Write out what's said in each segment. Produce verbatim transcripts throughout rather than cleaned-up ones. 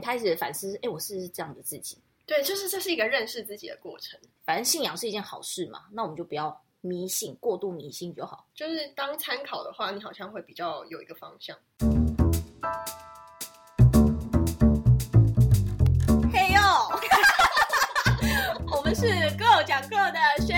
开始反思，哎，我是不是这样的自己？ 对，就是这是一个认识自己的过程。 反正信仰是一件好事嘛，那我们就不要迷信，过度迷信就好。 就是当参考的话，你好像会比较有一个方向。 嘿呦，我们是各讲各的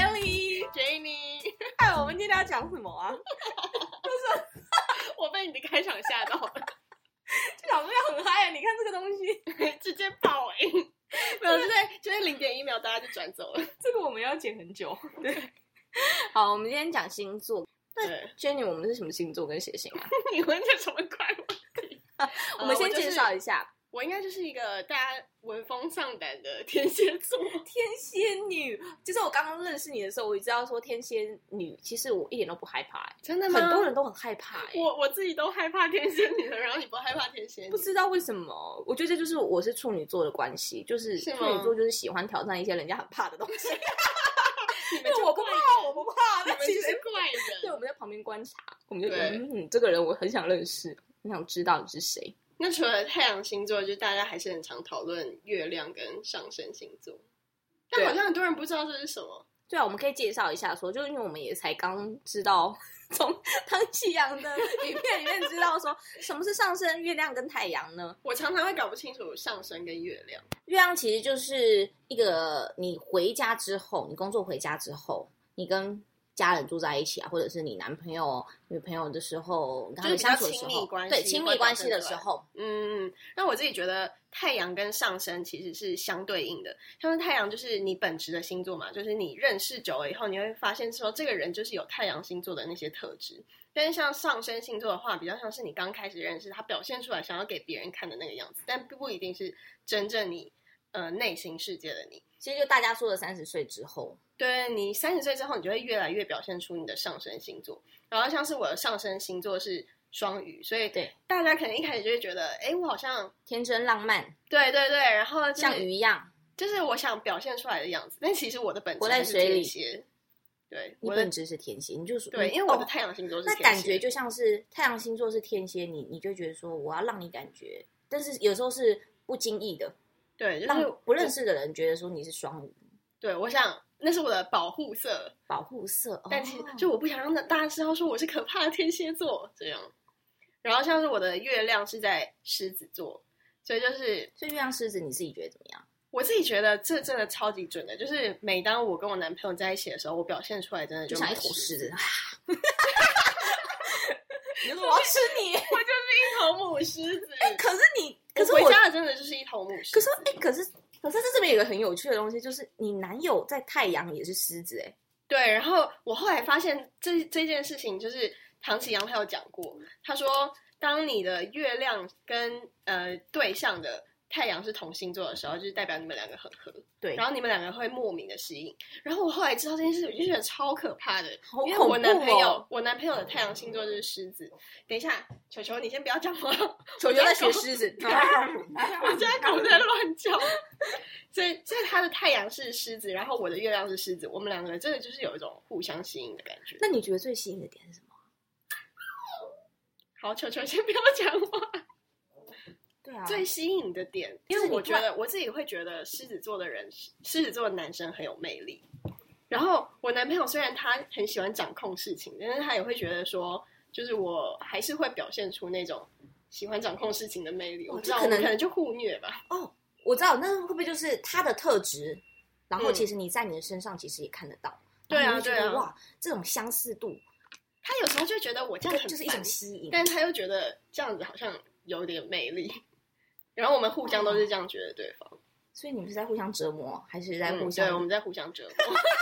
Shelly、Jenny。哎，我们今天要讲什么啊？就是我被你的开场吓到了， 就想说要很嗨啊！你看这个东西， 直接爆音。没有，就在就在零点一秒，大家就转走了。 这个我们要剪很久。对，好，我们今天讲星座。 对 ，Jenny， 我们是什么星座跟血型啊？ 你问这什么怪问题？ 我们先介绍一下。 我应该就是一个大家闻风丧胆的天蝎座， 天蝎女。就是我刚刚认识你的时候，我知道说天蝎女，其实我一点都不害怕、欸。 真的吗？ 很多人都很害怕、欸。 我我自己都害怕天蝎女了，然后你不害怕天蝎女？ 不知道为什么，我觉得这就是我是处女座的关系，就是处女座就是喜欢挑战一些人家很怕的东西。 你们我不怕，我不怕， 你们其实怪人。 对，我们在旁边观察，我们就觉得嗯，这个人我很想认识，很想知道你是谁。 那除了太阳星座，就大家还是很常讨论月亮跟上升星座，但好像很多人不知道这是什么。 对啊，我们可以介绍一下说，就是因为我们也才刚知道，从唐启阳的影片里面知道说什么是上升、月亮跟太阳呢？ 我常常会搞不清楚上升跟月亮。 月亮其实就是一个你回家之后，你工作回家之后，你跟家人住在一起啊，或者是你男朋友、女朋友的时候，跟他们相处的时候，对亲密关系的时候， 嗯，那我自己觉得太阳跟上升其实是相对应的。像是太阳就是你本质的星座嘛，就是你认识久了以后，你会发现说这个人就是有太阳星座的那些特质。但是像上升星座的话，比较像是你刚开始认识他表现出来想要给别人看的那个样子，但不一定是真正你呃内心世界的你。 其实就大家说的三十岁之后。 对，你三十岁之后，你就会越来越表现出你的上升星座。然后像是我的上升星座是双鱼，所以对大家可能一开始就会觉得，哎，我好像天真浪漫， 对对对，然后、就是、 像鱼一样， 就是我想表现出来的样子。但其实我的本质是天蝎，对， 你本质是天蝎，你就说对，因为我的太阳星座是天蝎、 哦，那感觉就像是太阳星座是天蝎，你你就会觉得说我要让你感觉，但是有时候是不经意的， 对，就是让不认识的人觉得说你是双鱼。 对，我想。那是我的保护色， 保护色， 但其实就我不想让大家知道说我是可怕的天蝎座这样。然后像是我的月亮是在狮子座，所以就是所以月亮狮子，你自己觉得怎么样？ 我自己觉得这真的超级准的，就是每当我跟我男朋友在一起的时候，我表现出来真的就, 就像一头狮子。你说我要吃你， 我就是一头母狮子。 哎、欸，可是你，可是我回家的真的就是一头母狮子。 可是哎、欸，可是。可是这边有一个很有趣的东西，就是你男友在太阳也是狮子哎。 对，然后我后来发现这这件事情，就是唐启阳他有讲过，他说当你的月亮跟呃对象的太阳是同星座的时候，就是代表你们两个很合， 对， 然后你们两个会莫名的吸引。然后我后来知道这件事，我就觉得超可怕的， 好恐怖哦、 因为我男朋友，我男朋友的太阳星座就是狮子。等一下，球球，你先不要讲话， 球球在学狮子， 我家狗在乱叫。所以，所以他的太阳是狮子，然后我的月亮是狮子，我们两个人真的就是有一种互相吸引的感觉。 那你觉得最吸引的点是什么？ 好，球球先不要讲话。 对啊， 最吸引的点，因为我觉得我自己会觉得狮子座的人，狮子座的男生很有魅力。然后我男朋友虽然他很喜欢掌控事情，但是他也会觉得说，就是我还是会表现出那种喜欢掌控事情的魅力。 哦、 我知道可能可能就互虐吧。 哦，我知道，那会不会就是他的特质？然后其实你在你的身上其实也看得到。 对啊，对啊， 哇，这种相似度， 他有时候就觉得我这样很就是一种吸引， 但是他又觉得这样子好像有点魅力。然后我们互相都是这样觉得对方，哦、 所以你们是在互相折磨，还是在互相？ 嗯、对，我们在互相折磨。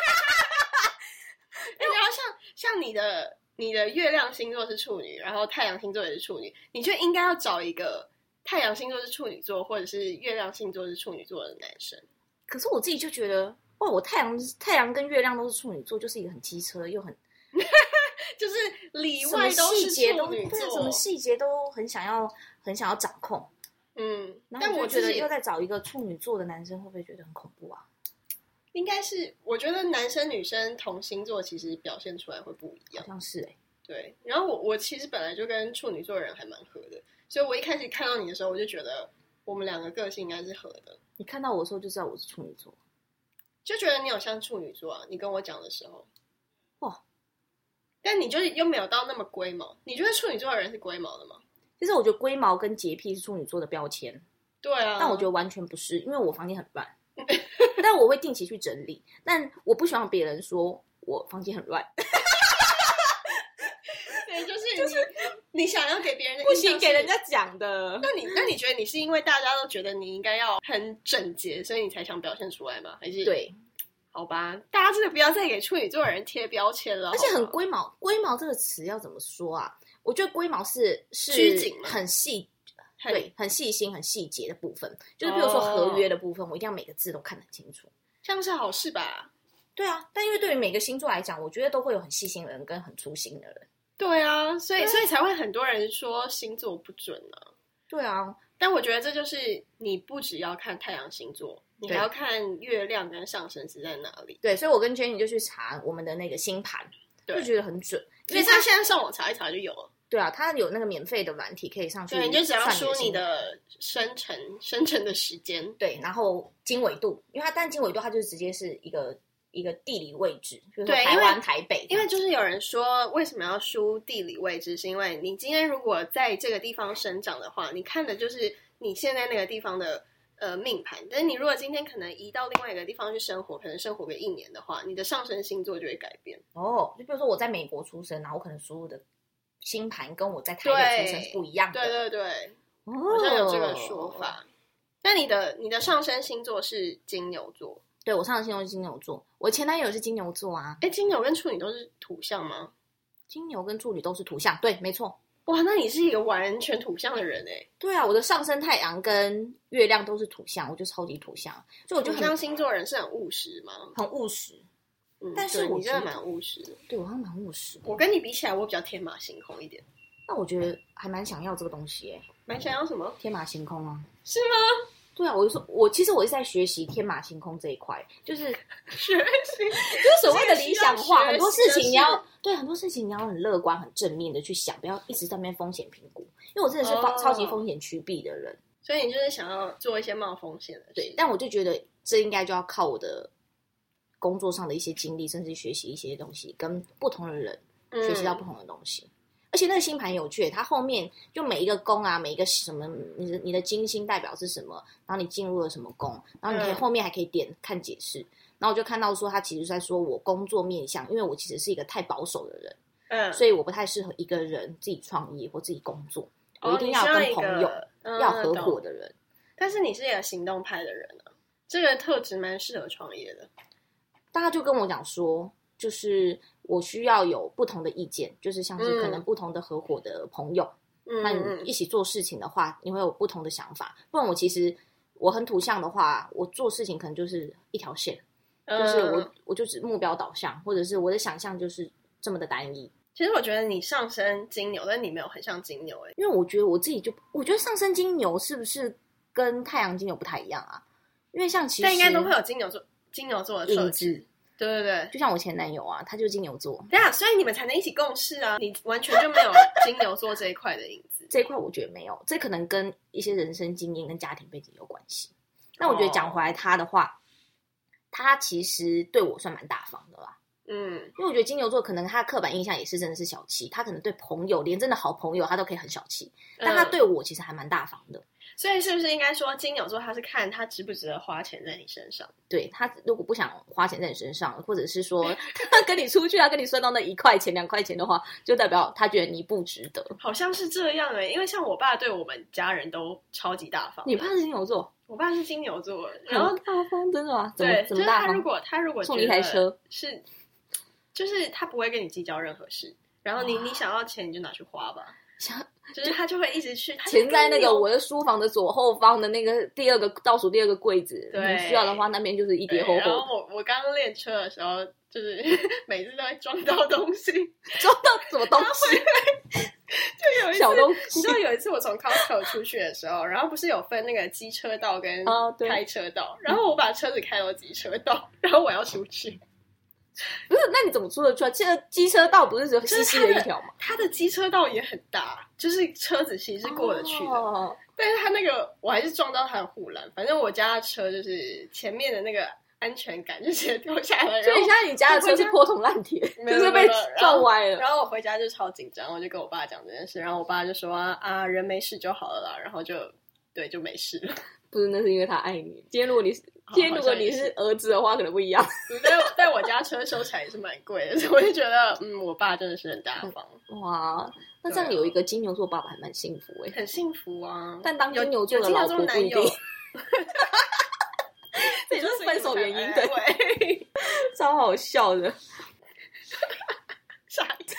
然后像像你的你的月亮星座是处女，然后太阳星座也是处女，你就应该要找一个太阳星座是处女座，或者是月亮星座是处女座的男生。 可是我自己就觉得，哇，我太阳太阳跟月亮都是处女座，就是一个很机车又很， 就是里外都是处女座， 什么细节都很想要很想要掌控。 嗯， 但我觉得又在找一个处女座的男生，会不会觉得很恐怖啊？ 应该是，我觉得男生女生同星座其实表现出来会不一样， 好像是哎、欸。 对，然后我我其实本来就跟处女座的人还蛮合的，所以我一开始看到你的时候，我就觉得我们两个个性应该是合的。 你看到我的时候就知道我是处女座， 就觉得你有像处女座啊，你跟我讲的时候， 哇！ 但你就是又没有到那么龟毛。你觉得处女座的人是龟毛的吗？ 其实我觉得龟毛跟洁癖是处女座的标签。 对啊， 但我觉得完全不是，因为我房间很乱，但我会定期去整理，但我不希望别人说我房间很乱。 对，就是就是你想要给别人的不行，给人家讲的。 那你那你觉得你是因为大家都觉得你应该要很整洁，所以你才想表现出来吗？还是对？ 好吧，大家真的不要再给处女座的人贴标签了。 而且很龟毛，龟毛这个词要怎么说啊？我觉得龟毛是是拘谨， 很细。对，很细心、很细节的部分，就是比如说合约的部分，哦、我一定要每个字都看得很清楚。 这样是好事吧？ 对啊，但因为对于每个星座来讲，我觉得都会有很细心的人跟很粗心的人。 对啊，所以所以才会很多人说星座不准啊。 对啊， 但我觉得这就是你不只要看太阳星座，你还要看月亮跟上升是在哪里。 对，所以我跟 Jenny 就去查我们的那个星盘，就觉得很准。 因为他现在上网查一查就有了。 对啊，它有那个免费的软体可以上去， 对，你就只要输你的生成生成的时间， 对，然后经纬度，因为它但经纬度它就是直接是一个一个地理位置，比如说台湾台北。 因为就是有人说为什么要输地理位置，是因为你今天如果在这个地方生长的话，你看的就是你现在那个地方的呃命盘，但是你如果今天可能移到另外一个地方去生活，可能生活个一年的话，你的上升星座就会改变。 哦，就比如说我在美国出生，然后我可能输入的星盘跟我在台北出生是不一样的。 对对对，哦、好像有这个说法。那你的你的上升星座是金牛座？ 对，我上升星座是金牛座，我前男友是金牛座啊。 哎，金牛跟处女都是土象吗？ 金牛跟处女都是土象，对，没错。 哇，那你是一个完全土象的人哎。 对啊，我的上升太阳跟月亮都是土象，我就超级土象，所以我就土象星座人是很务实吗？ 很务实。 嗯， 但是我真的蛮务实的。 对，我还蛮务实的。 我跟你比起来，我比较天马行空一点。 那我觉得还蛮想要这个东西耶。 蛮想要什么？ 天马行空啊。 是吗？ 对啊，我就说，我其实我是在学习天马行空这一块，就是学习， 就是所谓的理想化，很多事情你要对很多事情你要很乐观、很正面的去想，不要一直在那边风险评估。因为我真的是超、哦、超级风险趋避的人， 所以你就是想要做一些冒风险的事。 对，但我就觉得这应该就要靠我的工作上的一些经历，甚至学习一些东西，跟不同的人学习到不同的东西。嗯，而且那个星盘有趣，它后面就每一个宫啊，每一个什么，你的你的金星代表是什么，然后你进入了什么宫，然后你可以、嗯、后面还可以点看解释。然后我就看到说，他其实是在说我工作面向，因为我其实是一个太保守的人，嗯，所以我不太适合一个人自己创业或自己工作，哦、我一定要跟朋友、嗯、要合伙的人。 但是你是一个行动派的人啊，这个特质蛮适合创业的。 大家就跟我讲说，就是我需要有不同的意见，就是像是可能不同的合伙的朋友，嗯，那你一起做事情的话，你会有不同的想法。不然我其实我很土象的话，我做事情可能就是一条线，嗯、就是我我就只目标导向，或者是我的想象就是这么的单一。 其实我觉得你上升金牛，但你没有很像金牛哎、欸， 因为我觉得我自己就，我觉得上升金牛是不是跟太阳金牛不太一样啊？因为像其实但应该都会有金牛座金牛座的特质。对对对， 就像我前男友啊，他就是金牛座。 对啊，所以你们才能一起共事啊！你完全就没有金牛座这一块的影子。 这一块我觉得没有，这可能跟一些人生经验跟家庭背景有关系。那我觉得讲回来他的话，哦、他其实对我算蛮大方的啦。嗯，因为我觉得金牛座可能他的刻板印象也是真的是小气，他可能对朋友连真的好朋友他都可以很小气，但他对我其实还蛮大方的。 所以是不是应该说金牛座他是看他值不值得花钱在你身上？ 对，他如果不想花钱在你身上，或者是说他跟你出去他跟你算到那一块钱两块钱的话，就代表他觉得你不值得。 好像是这样欸，因为像我爸对我们家人都超级大方。 你爸是金牛座？ 我爸是金牛座，然后大方真的吗？怎么对， 怎么大方？ 就是他如果他如果送你一台车， 是就是他不会跟你计较任何事，然后你你想要钱你就拿去花吧。就是他就会一直去， 钱在那个我的书房的左后方的那个第二个倒数第二个柜子， 对， 你需要的话那边就是一叠厚厚的。 然后我我刚刚练车的时候，就是每次都会撞到东西， 撞到什么东西？ 就有一次小东西， 你知道有一次我从 Costco 出去的时候，然后不是有分那个机车道跟开车道，哦、然后我把车子开到机车道，然后我要出去。 不是，那你怎么出得出来？这个机车道不是只有细细的一条吗？ 它的机车道也很大，就是车子其实是过得去的。哦、 但是他那个我还是撞到他的护栏，反正我家的车就是前面的那个安全感就直接掉下来。 所以现在你家的车是破铜烂铁，就是被撞歪了。 然后我回家就超紧张，我就跟我爸讲这件事，然后我爸就说啊，人没事就好了啦，然后就对就没事了。 不是，那是因为他爱你。今天如果你是今天如果你是儿子的话，可能不一样。 但但我家车收起来也是蛮贵的，所以我就觉得，嗯，我爸真的是很大方。 哇，那这样有一个金牛座爸爸还蛮幸福哎、欸， 很幸福啊。 但当金牛座的老婆不一定。这也是分手原因的，超好笑的。 傻逼，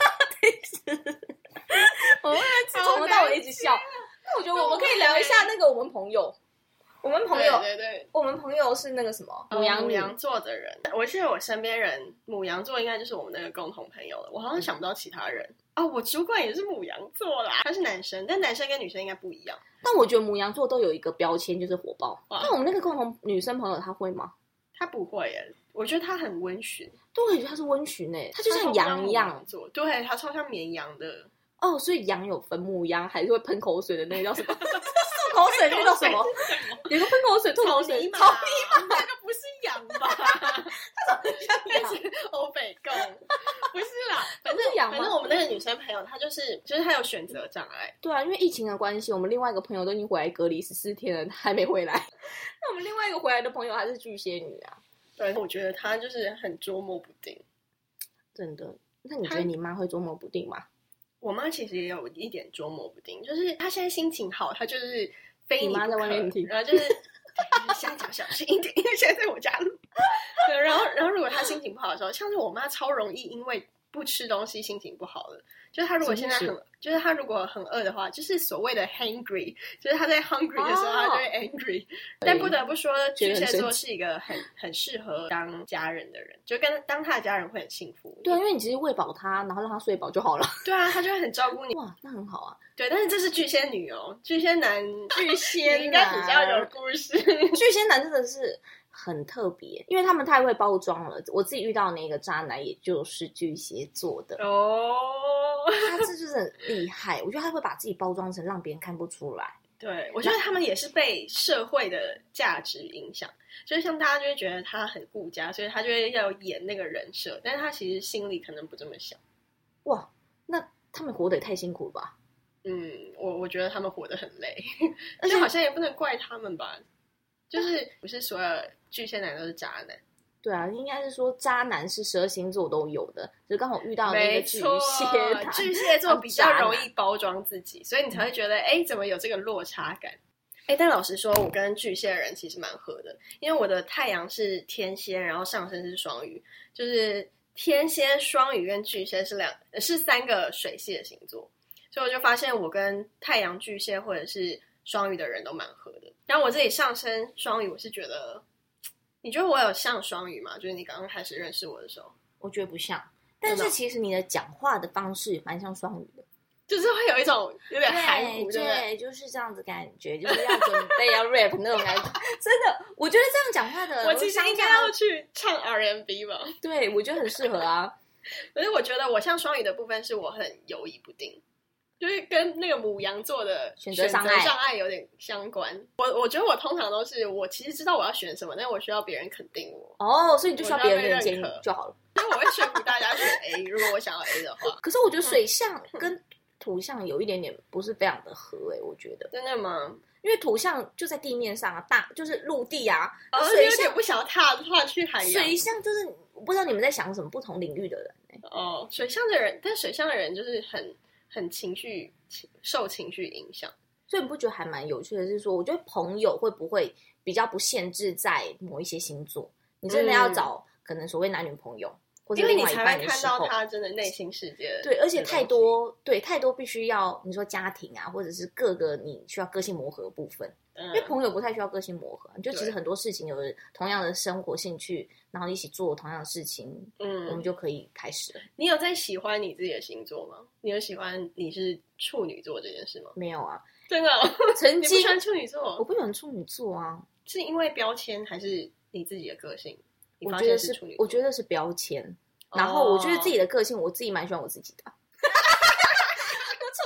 我们从头到尾一直笑。那我觉得我们可以聊一下那个我们朋友。我们朋友， 对对对， 我们朋友是那个什么母羊母羊座的人。我记得我身边人母羊座应该就是我们那个共同朋友了。我好像想不到其他人哦。我主管也是母羊座啦，他是男生，但男生跟女生应该不一样。 但我觉得母羊座都有一个标签，就是火爆。那我们那个共同女生朋友，她会吗？ 她不会耶，我觉得她很温驯。 对，我觉得她是温驯诶，她就像羊一样。 对，她超像绵羊的。 哦，所以羊有分母羊还是会喷口水的那个叫什么？漱口水那个叫什么？有个喷口水、吐口水、草泥马， 那个不是羊吧？它怎么像羊？欧北共不是啦，反正羊。 反正我们那个女生朋友，她就是就是她有选择障碍。 对啊，因为疫情的关系，我们另外一个朋友都已经回来隔离十四天了，她还没回来。那我们另外一个回来的朋友还是巨蟹女啊。 对，我觉得她就是很捉摸不定， 真的。那你觉得你妈会捉摸不定吗？ 我妈其实也有一点捉摸不定，就是她现在心情好，她就是非你不可， 你妈在外面听， 然后就是现在讲小心一点，因为现在在我家录。对，然后然后如果她心情不好的时候，像是我妈超容易因为不吃东西心情不好的，就是她如果现在很，就是她如果很饿的话，就是所谓的 hangry， 就是她在 hungry 的时候，她、哦、就会 angry。但不得不说，巨蟹座是一个很很适合当家人的人，就跟当他的家人会很幸福。 对啊，因为你其实喂饱他，然后让他睡饱就好了。 对啊，他就会很照顾你。 哇，那很好啊。 对，但是这是巨蟹女哦，巨蟹男，巨蟹男应该比较有故事。 巨蟹男真的是很特别，因为他们太会包装了。我自己遇到那个渣男，也就是巨蟹座的哦， 他这就是很厉害。我觉得他会把自己包装成让别人看不出来。 对，我觉得他们也是被社会的价值影响，就是像大家就会觉得他很顾家，所以他就会要演那个人设，但是他其实心里可能不这么想。 哇，那他们活得也太辛苦了吧？ 嗯，我我觉得他们活得很累，而且好像也不能怪他们吧，就是不是所有巨蟹男都是渣男。 对啊，应该是说渣男是十二星座都有的，只是刚好遇到那个巨蟹男， 巨蟹座比较容易包装自己，所以你才会觉得哎、嗯，怎么有这个落差感？哎，但老实说，我跟巨蟹人其实蛮合的，因为我的太阳是天蝎，然后上升是双鱼，就是天蝎、双鱼跟巨蟹是两是三个水系的星座，所以我就发现我跟太阳巨蟹或者是双鱼的人都蛮合的。然后我自己上升双鱼，我是觉得。你觉得我有像双鱼吗？就是你刚刚开始认识我的时候， 我觉得不像，但是其实你的讲话的方式蛮像双鱼的， 就是会有一种有点含糊， 对，对，就是这样子感觉，就是要准备要 rap 那种感觉。真的，我觉得这样讲话的， 我其实应该要去唱 R and B 吧？ 对，我觉得很适合啊。 可是我觉得我像双鱼的部分是我很犹豫不定。就是跟那个母羊座的选择障碍障碍有点相关。我我觉得我通常都是我其实知道我要选什么，但我需要别人肯定我。 哦，所以你就需要别人给你建议就好了。 因为我会说服大家选 A， 如果我想要 A 的话。 可是我觉得水象跟土象有一点点不是非常的合诶、欸，我觉得。 真的吗？ 因为土象就在地面上啊，大就是陆地啊， 哦、水象不想要踏踏去海洋。 水象就是不知道你们在想什么，不同领域的人、欸、 哦，水象的人，但水象的人就是很。很情绪受情绪影响， 所以你不觉得还蛮有趣的是说，我觉得朋友会不会比较不限制在某一些星座？你真的要找可能所谓男女朋友、嗯、或者另外一半的时候， 因为你才会看到他真的内心世界的。 对，而且太多对太多必须要你说家庭啊，或者是各个你需要个性磨合的部分。因为朋友不太需要个性磨合，就其实很多事情有同样的生活兴趣，然后一起做同样的事情，嗯，我们就可以开始了。 你有在喜欢你自己的星座吗？你有喜欢你是处女座这件事吗？ 没有啊， 真的、哦。 曾经你不喜欢处女座？ 我不喜欢处女座啊， 是因为标签还是你自己的个性？ 我觉得是，我觉得是标签。然后我觉得自己的个性，我自己蛮喜欢我自己的。处女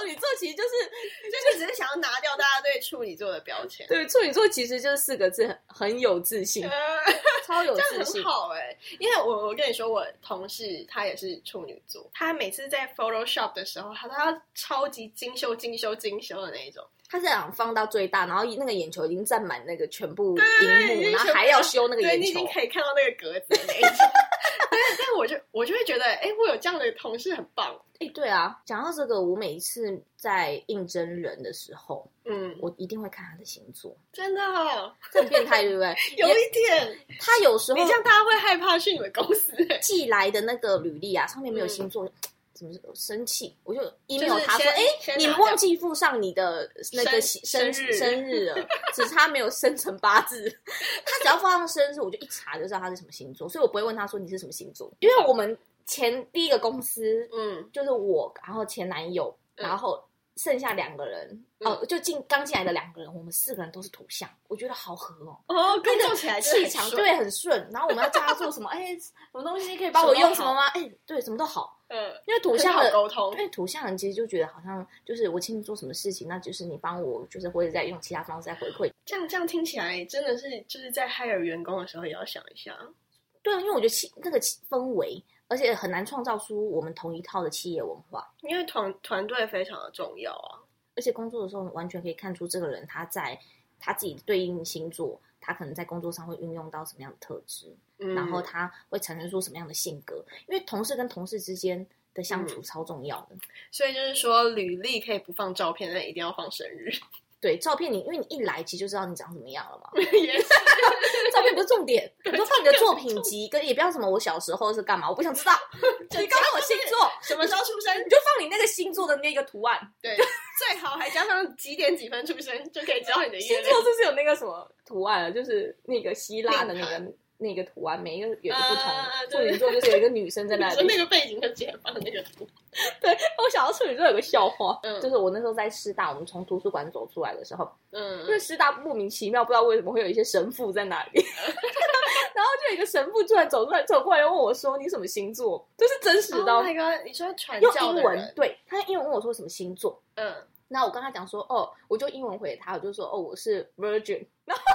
女座其实就是就只是想要拿掉大家对处女座的标签。 对，处女座其实就是四个字，很很有自信，呃、超有自信， 这样很好哎、欸。因为我我跟你说，我同事他也是处女座，他每次在 Photoshop 的时候，他都要超级精修、精修、精修的那一种。 他是想放到最大，然后那个眼球已经占满那个全部荧幕，然后还要修那个眼球， 对，你已经可以看到那个格子的那一种。但是，但是我就我就会觉得，哎、欸，我有这样的同事很棒。 哎、欸，对啊，讲到这个，我每一次在应征人的时候，嗯，我一定会看他的星座。 真的、哦， 这很变态，对不对？ 有一点， 他有时候你这样大家会害怕去你们公司、欸、 寄来的那个履历啊，上面没有星座。嗯，怎么生气？我就 email 他说：“哎、欸，你忘记附上你的那个生日生日了，只是他没有生成八字。他只要放上生日，我就一查就知道他是什么星座，所以我不会问他说你是什么星座，因为我们前第一个公司，嗯，就是我，然后前男友，然后剩下两个人，嗯、哦，就进刚进来的两个人，我们四个人都是土象，我觉得好合哦， 哦，工作起来气场对很顺，然后我们要叫他做什么，哎，什么东西可以帮我用什么吗？哎，对，什么都好。”嗯，因为土象的沟通， 因为土象人其实就觉得好像就是我请你做什么事情，那就是你帮我，就是或者在用其他方式在回馈。 这样这样听起来真的是就是在 hire 员工的时候也要想一下。 对啊，因为我觉得气那个氛围，而且很难创造出我们同一套的企业文化。 因为团团队非常的重要啊， 而且工作的时候完全可以看出这个人他在他自己对应星座，他可能在工作上会运用到什么样的特质。嗯、然后他会产生出什么样的性格？因为同事跟同事之间的相处超重要的，嗯、 所以就是说，履历可以不放照片，但一定要放生日。 对，照片你因为你一来其实就知道你长怎么样了嘛。 也是， 照片不是重点，你就放你的作品集，跟也不要什么我小时候是干嘛，我不想知道。你告诉我星座， 什么时候出生， 你就放你那个星座的那个图案。 对，最好还加上几点几分出生，就可以知道你的月星座是不是有那个什么图案啊？就是那个希腊的那个。那个图案每一个有个不同的，处女座就是有一个女生在那里， 说那个背景就直接放那个图。 对，我想到处女座有个笑话，嗯、就是我那时候在师大，我们从图书馆走出来的时候，嗯，因为师大莫名其妙不知道为什么会有一些神父在那里，然后就有一个神父突然走出来走过来，问我说：“你什么星座？”这是真实的。 Oh my god！你说传教的人用英文，对，他用英文问我说什么星座，嗯，那我跟他讲说：“哦，我就英文回他，我就说：哦，我是 Virgin。”然后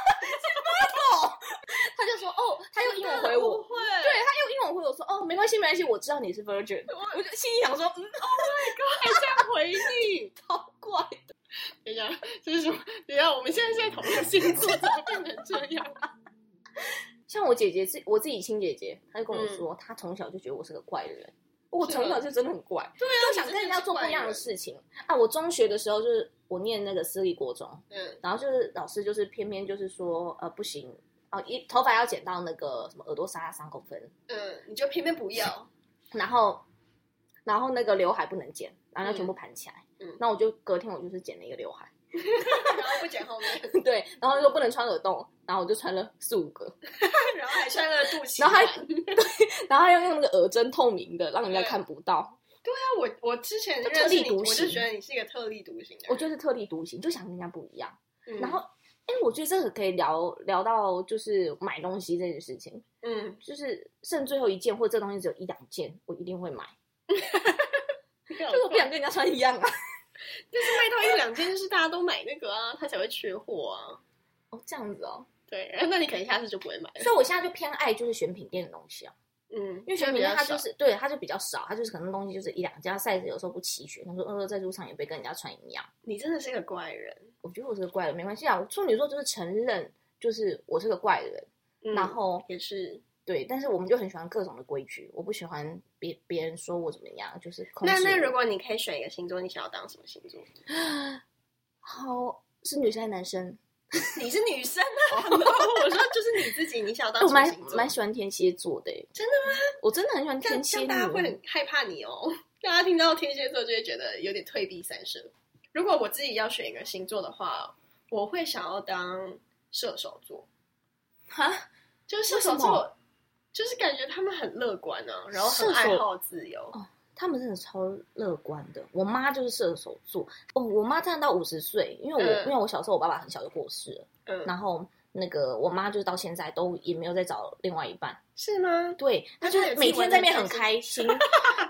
他就说哦，他用英文回我，对他用英文回我说哦，没关系没关系，我知道你是 Virgin。我就心里想说，嗯 ，Oh my god，还这样回你， 超怪的。 等一下，这是什么？等一下，我们现在是在同一个星座，怎么变成这样？ 像我姐姐自我自己亲姐姐，她就跟我说，嗯、她从小就觉得我是个怪人。我从小就真的很怪， 对啊， 就想跟人家做不一样的事情啊。我中学的时候就是我念那个私立国中，嗯，然后就是老师就是偏偏就是说呃不行。哦，一头发要剪到那个什么耳朵沙三公分， 嗯，你就偏偏不要， 然后，然后那个刘海不能剪，然后要全部盘起来，嗯，那我就隔天我就是剪了一个刘海， 然后不剪后面， 对，然后又不能穿耳洞，然后我就穿了四五个， 然后还穿了肚脐， 然后还对，然后还要用那个耳针透明的，让人家看不到。 对啊，我我之前特立独行，我就觉得你是一个特立独行的人， 我就是特立独行，就想跟人家不一样，嗯、然后。哎，我觉得这个可以聊聊到就是买东西这件事情，嗯，就是剩最后一件或者这东西只有一两件，我一定会买，就是我不想跟人家穿一样啊。 但是卖到一两件，就是大家都买那个啊，他才会缺货啊。 哦，这样子哦。 对，那你可能下次就不会买了。 所以我现在就偏爱就是选品店的东西啊。嗯，因为选品店它就是对它就比较少，它就是可能东西就是一两件 size 有时候不齐全，他说呃在路上也被跟人家穿一样。 你真的是个怪人。 我觉得我是个怪人，没关系啊。处女座就是承认，就是我是个怪人，嗯、然后也是对，但是我们就很喜欢各种的规矩，我不喜欢别别人说我怎么样，就是控制那那如果你可以选一个星座，你想要当什么星座？ 好，是女生还是男生？ 你是女生啊！我说就是你自己，你想要当什么星座？ 我蛮喜欢天蝎座的。 真的吗？ 我真的很喜欢天蝎女。 大家会很害怕你哦，大家听到天蝎座就会觉得有点退避三舍。如果我自己要选一个星座的话，我会想要当射手座。 哈， 就是射手座，就是感觉他们很乐观啊，然后很爱好自由。 哦，他们真的超乐观的。我妈就是射手座。哦，我妈站到五十岁，因为我、嗯、因为我小时候我爸爸很小就过世了，嗯，然后那个我妈就是到现在都也没有再找另外一半。 是吗？ 对，她就是每天在那边很开心，到底在开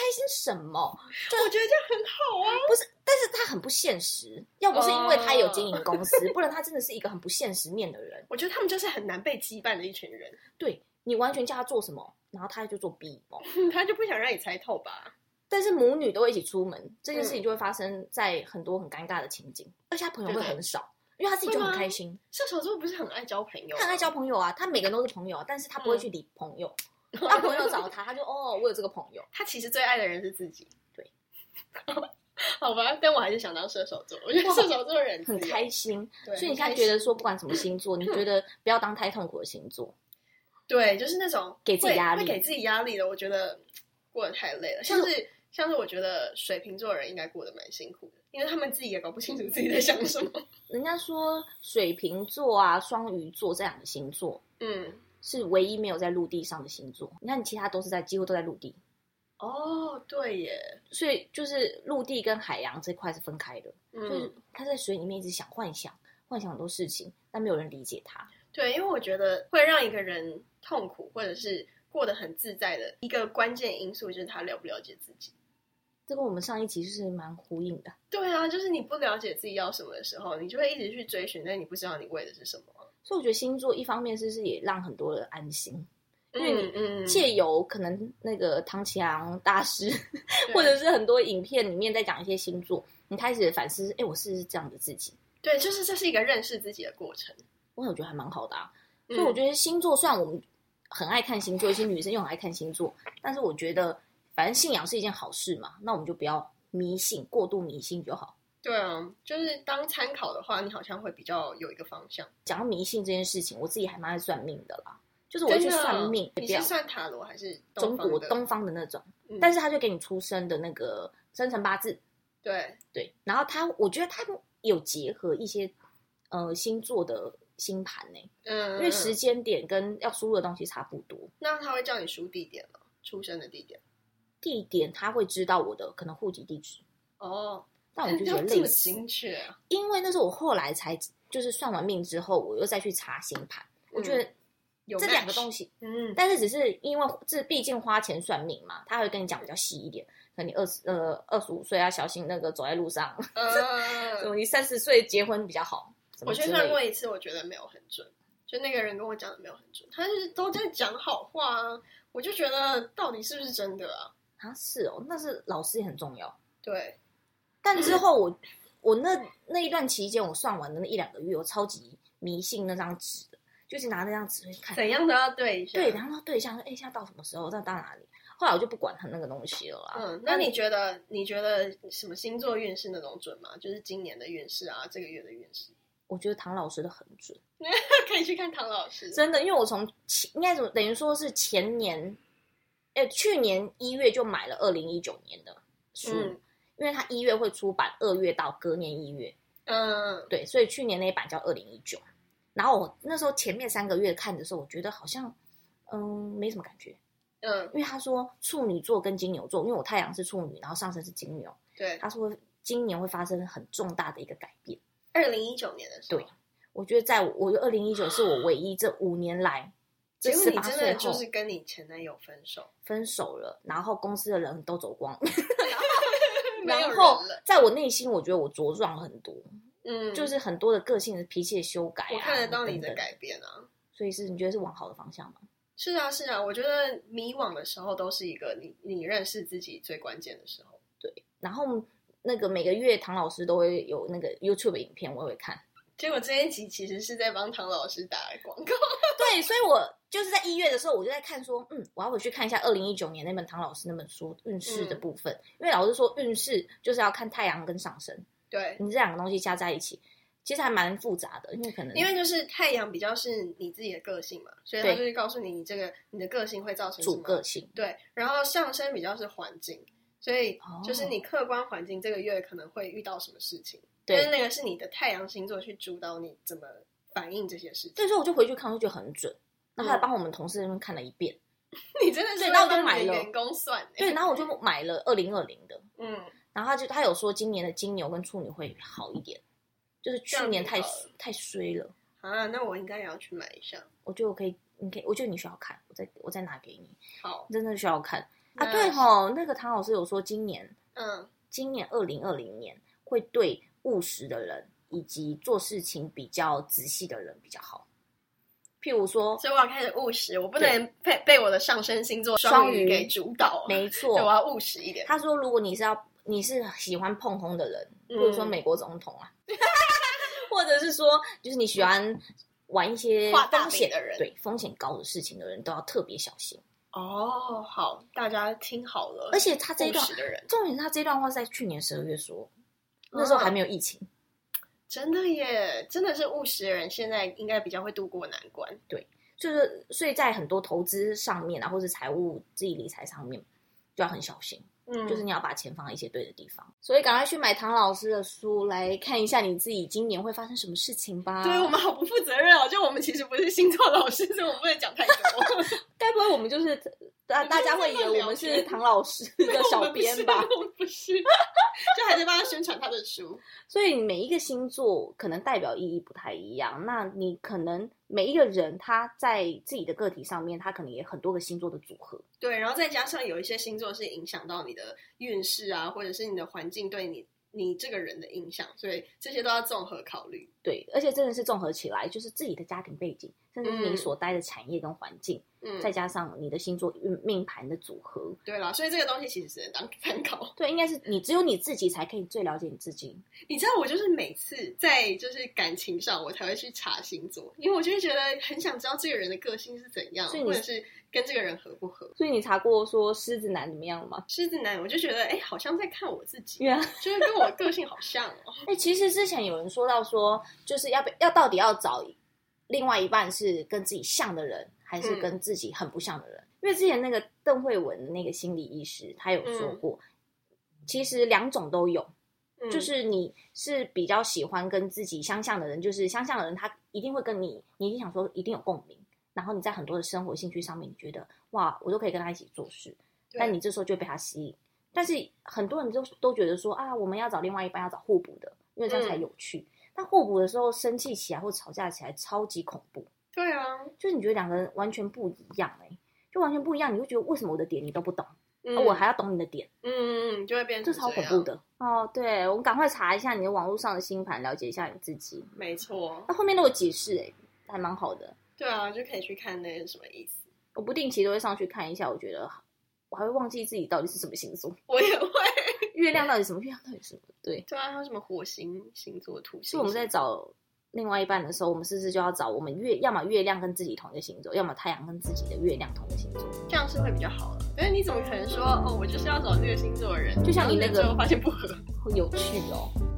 心什么？就我觉得这样很好啊。 不是，但是他很不现实。要不是因为他有经营公司，哦、不然他真的是一个很不现实面的人。 我觉得他们就是很难被羁绊的一群人。 对，你完全叫他做什么，然后他就做 B 哦， 他就不想让你猜透吧。 但是母女都会一起出门，这件事情就会发生在很多很尴尬的情景，而且他朋友会很少。因为他自己就很开心。 射手座不是很爱交朋友、啊？ 他很爱交朋友啊，他每个人都是朋友，但是他不会去理朋友。嗯、他朋友找他，他就哦，我有这个朋友。 他其实最爱的人是自己。 对， 好吧，但我还是想当射手座。我觉得射手座人很开心，所以你现在觉得说，不管什么星座，你觉得不要当太痛苦的星座。 对，就是那种给自己压力， 会给自己压力的，我觉得过得太累了。像是像是我觉得水瓶座的人应该过得蛮辛苦的。因为他们自己也搞不清楚自己在想什么。 人家说水瓶座啊、双鱼座这两个星座，嗯，是唯一没有在陆地上的星座。你看，你其他都是在几乎都在陆地。 哦，对耶。 所以就是陆地跟海洋这块是分开的。嗯，就是他在水里面一直想幻想，幻想很多事情，但没有人理解他。 对，因为我觉得会让一个人痛苦或者是过得很自在的一个关键因素，就是他了不了解自己。 这跟我们上一集就是蛮呼应的。 对啊，就是你不了解自己要什么的时候，你就会一直去追寻，但你不知道你为的是什么。 所以我觉得星座一方面是是也让很多人安心，因为你借由可能那个唐启阳大师，或者是很多影片里面在讲一些星座，你开始反思，哎，我是不是这样的自己？ 对，就是这是一个认识自己的过程。 我觉得还蛮好的啊。所以我觉得星座虽然我们很爱看星座，一些女生又很爱看星座，但是我觉得反正信仰是一件好事嘛，那我们就不要迷信，过度迷信就好。 对啊，就是当参考的话，你好像会比较有一个方向。 讲到迷信这件事情，我自己还蛮爱算命的啦，就是我会去算命。 你是算塔罗还是中国东方的那种？嗯、但是他就给你出生的那个生辰八字。 对对，然后他，我觉得他有结合一些呃星座的星盘呢、欸，嗯，因为时间点跟要输入的东西差不多。 那他会叫你输地点吗？出生的地点？ 地点他会知道我的可能户籍地址哦。 但我就觉得类似， 精确啊！ 因为那是我后来才就是算完命之后，我又再去查星盘，嗯、我觉得这两个东西，嗯，但是只是因为这毕竟花钱算命嘛，他会跟你讲比较细一点。可能你二十呃二十五岁啊，小心那个走在路上，呃，你三十岁结婚比较好。 我去算过一次，我觉得没有很准，就那个人跟我讲的没有很准，他是都在讲好话啊，我就觉得到底是不是真的啊？ 啊，是哦，那是老师也很重要， 对。 但之后我我那那一段期间，我算完的那一两个月，我超级迷信那张纸的，就是拿那张纸去看， 怎样都要对一下， 对，然后对一下说，哎，现在到什么时候？到到哪里？后来我就不管他那个东西了啦。 嗯，那你觉得你觉得什么星座运势那种准吗？就是今年的运势啊，这个月的运势？ 我觉得唐老师的很准， 可以去看唐老师。 真的，因为我从应该怎么等于说是前年，哎，去年一月就买了二零一九年的书。嗯，因为他一月会出版，二月到隔年一月，嗯，对，所以去年那一版叫二零一九。然后我那时候前面三个月看的时候，我觉得好像嗯没什么感觉，嗯，因为他说处女座跟金牛座，因为我太阳是处女，然后上升是金牛， 对， 他说今年会发生很重大的一个改变。 二零一九年的时候， 对，我觉得在我二零一九是我唯一这五年来， 结果你真的就是跟你前男友分手， 分手了，然后公司的人都走光，然后然后在我内心，我觉得我茁壮了很多，嗯，就是很多的个性的脾气的修改、啊， 我看得到你的改变啊。 所以是你觉得是往好的方向吗？ 是啊，是啊，我觉得迷惘的时候都是一个你你认识自己最关键的时候。 对，然后那个每个月唐老师都会有那个 YouTube 影片，我也会看。 结果这一集其实是在帮唐老师打广告。 对，所以我就是在一月的时候，我就在看说，嗯，我要回去看一下二零一九年那本唐老师那本书运势的部分，嗯、因为老师说运势就是要看太阳跟上升， 对， 你这两个东西加在一起，其实还蛮复杂的，因为可能因为就是太阳比较是你自己的个性嘛，所以他就是告诉你你这个你的个性会造成什么主个性， 对，然后上升比较是环境，所以就是你客观环境这个月可能会遇到什么事情。但是那个是你的太阳星座去主导你怎么反应这些事情。 对，所以我就回去看，我就觉得很准。然后还帮我们同事那边看了一遍。 你真的是然后我就买了员工算、欸。 对，然后我就买了二零二零的。嗯，然后他就他有说今年的金牛跟处女会好一点，就是去年太太衰了啊。那我应该也要去买一下。 我觉得我可以，你可以，我觉得你需要看，我再我再拿给你。 好， 真的需要看。 啊，对吼，那个唐老师有说今年， 嗯， 今年二零二零年会对务实的人以及做事情比较仔细的人比较好。譬如说， 所以我要开始务实，我不能被被我的上升星座双鱼给主导。 没错， 对，我要务实一点。 他说，如果你是要你是喜欢碰轰的人，比如说美国总统啊，嗯、或者是说，就是你喜欢玩一些风险的人， 对风险高的事情的人，都要特别小心。 哦，好，大家听好了。 而且他这一段，重点是他这段话是在去年十二月说，那时候还没有疫情。嗯， 真的耶，真的是务实的人，现在应该比较会度过难关。 对，就是所以在很多投资上面啊，或是财务自己理财上面，就要很小心。嗯，就是你要把钱放在一些对的地方。所以赶快去买唐老师的书来看一下你自己今年会发生什么事情吧。 对，我们好不负责任哦，就我们其实不是星座老师，所以我们不能讲太多。 该不会我们就是大大家会以为我们是唐老师的小编吧？ 我们不是，就还在帮他宣传他的书。 所以每一个星座可能代表意义不太一样，那你可能每一个人他在自己的个体上面，他可能也很多个星座的组合。 对，然后再加上有一些星座是影响到你的运势啊，或者是你的环境对你你这个人的影响，所以这些都要综合考虑。 对，而且真的是综合起来，就是自己的家庭背景，甚至是你所待的产业跟环境，嗯，再加上你的星座命盘的组合。 对啦，所以这个东西其实只能当参考。 对，应该是你只有你自己才可以最了解你自己。 你知道我就是每次在就是感情上我才会去查星座，因为我就会觉得很想知道这个人的个性是怎样，或者是跟这个人合不合。 所以你查过说狮子男怎么样吗？ 狮子男我就觉得哎，好像在看我自己， yeah. 就是跟我个性好像哦。 哎，其实之前有人说到说，就是要要到底要找另外一半是跟自己像的人，还是跟自己很不像的人？嗯，因为之前那个邓慧文的那个心理医师，他有说过，嗯，其实两种都有，嗯，就是你是比较喜欢跟自己相像的人，就是相像的人，他一定会跟你，你一定想说一定有共鸣，然后你在很多的生活兴趣上面，你觉得哇，我都可以跟他一起做事，但你这时候就被他吸引。但是很多人都都觉得说啊，我们要找另外一半要找互补的，因为这样才有趣。嗯，但互补的时候生气起来或吵架起来超级恐怖。 对啊， 就是你觉得两个人完全不一样，欸，就完全不一样，你会觉得为什么我的点你都不懂，嗯啊，我还要懂你的点， 嗯嗯嗯，就会变成这超恐怖的哦。对，我们赶快查一下你的网络上的星盘，了解一下你自己。 没错， 那后面都有解释，哎，还蛮好的。 对啊，就可以去看那是什么意思。 我不定期都会上去看一下，我觉得我还会忘记自己到底是什么星座。 我也会。 月亮到底什么？月亮到底什么？对对啊，还有什么火星星座、土星？ 所以我们在找另外一半的时候，我们是不是就要找我们月，要么月亮跟自己同一个星座，要么太阳跟自己的月亮同一个星座， 这样是会比较好的。但是你怎么可能说哦，我就是要找这个星座的人， 就像你那个发现不合， 好有趣哦。